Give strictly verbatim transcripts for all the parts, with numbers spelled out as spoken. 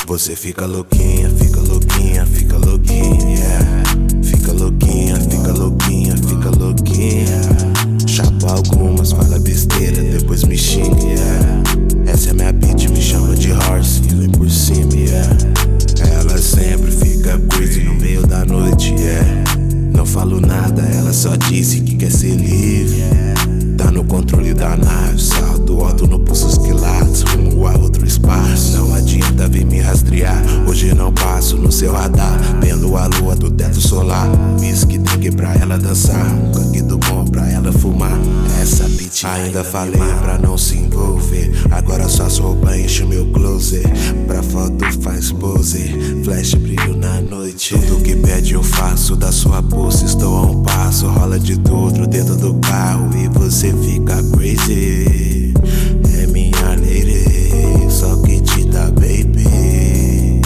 Você fica louquinha, fica louquinha, fica louquinha, yeah. Fica louquinha, fica louquinha, fica louquinha. Chapa algumas, fala besteira, depois me xinga, yeah. Essa é minha beat, me chama de horse e vem por cima, yeah. Ela sempre fica crazy no meio da noite, yeah. Não falo nada, ela só disse que quer ser livre. Tá no controle da nave, salto alto no pulso os quilates, rumo a outro espaço. Não adianta vir me rastrear, hoje não passo no seu radar. Vendo a lua do teto solar, whisky, drink pra ela dançar, um canguido bom pra ela fumar. Essa bitch ainda falei pra não se envolver, agora só as roupas enchem meu closet. Pra foto faz pose, flash brilho na noite. Tudo que pede eu faço, da sua pulse estou a um passo. Rola de tudo dentro do carro e você fica crazy. É minha lady, só que te dá, baby.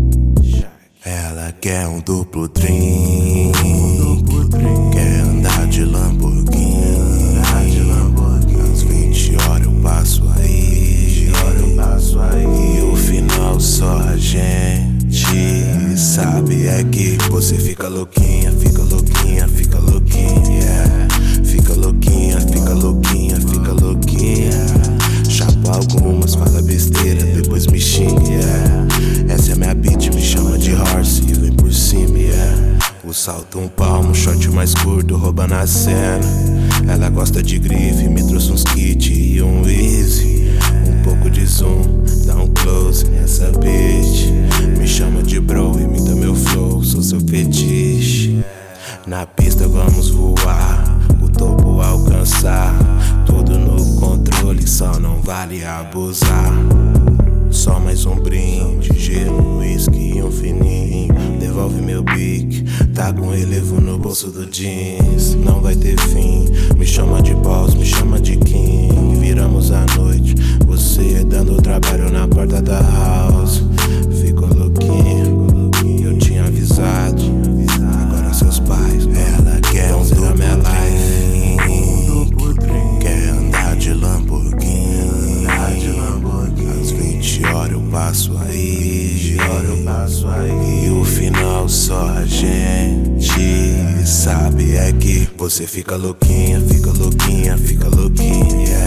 Ela quer um duplo drink, quer andar de Lamborghini. Às vinte horas eu passo aí, e o final só a gente sabe. É que você fica louquinha, fica louquinha, fica louquinha, yeah. Fica louquinha, fica louquinha, fica louquinha. Chapa algumas, fala besteira, depois me xinga, yeah. Essa é minha beat, me chama de horse e vem por cima, yeah. O salto um palmo, short mais curto, roubando a cena. Ela gosta de grife, me trouxe uns kits e um easy. Um pouco de zoom, dá um close nessa bitch. Me chama de bro, imita meu flow, sou seu fetiche. Na pista vamos voar, o topo alcançar. Tudo no controle, só não vale abusar. Só mais um brinde, gelo, whisky e um fininho. Devolve meu bique, tá com relevo no bolso do jeans. Não vai ter fim, me chama de boss, me chama de king. Viramos a noite, você dando trabalho na porta da house. Ficou louquinho, eu tinha avisado. Agora seus pais, ela quer um da minha life, quer andar de Lamborghini. Às vinte horas eu passo aí, e o final só a gente sabe. É que você fica louquinha, fica louquinha, fica louquinha, yeah.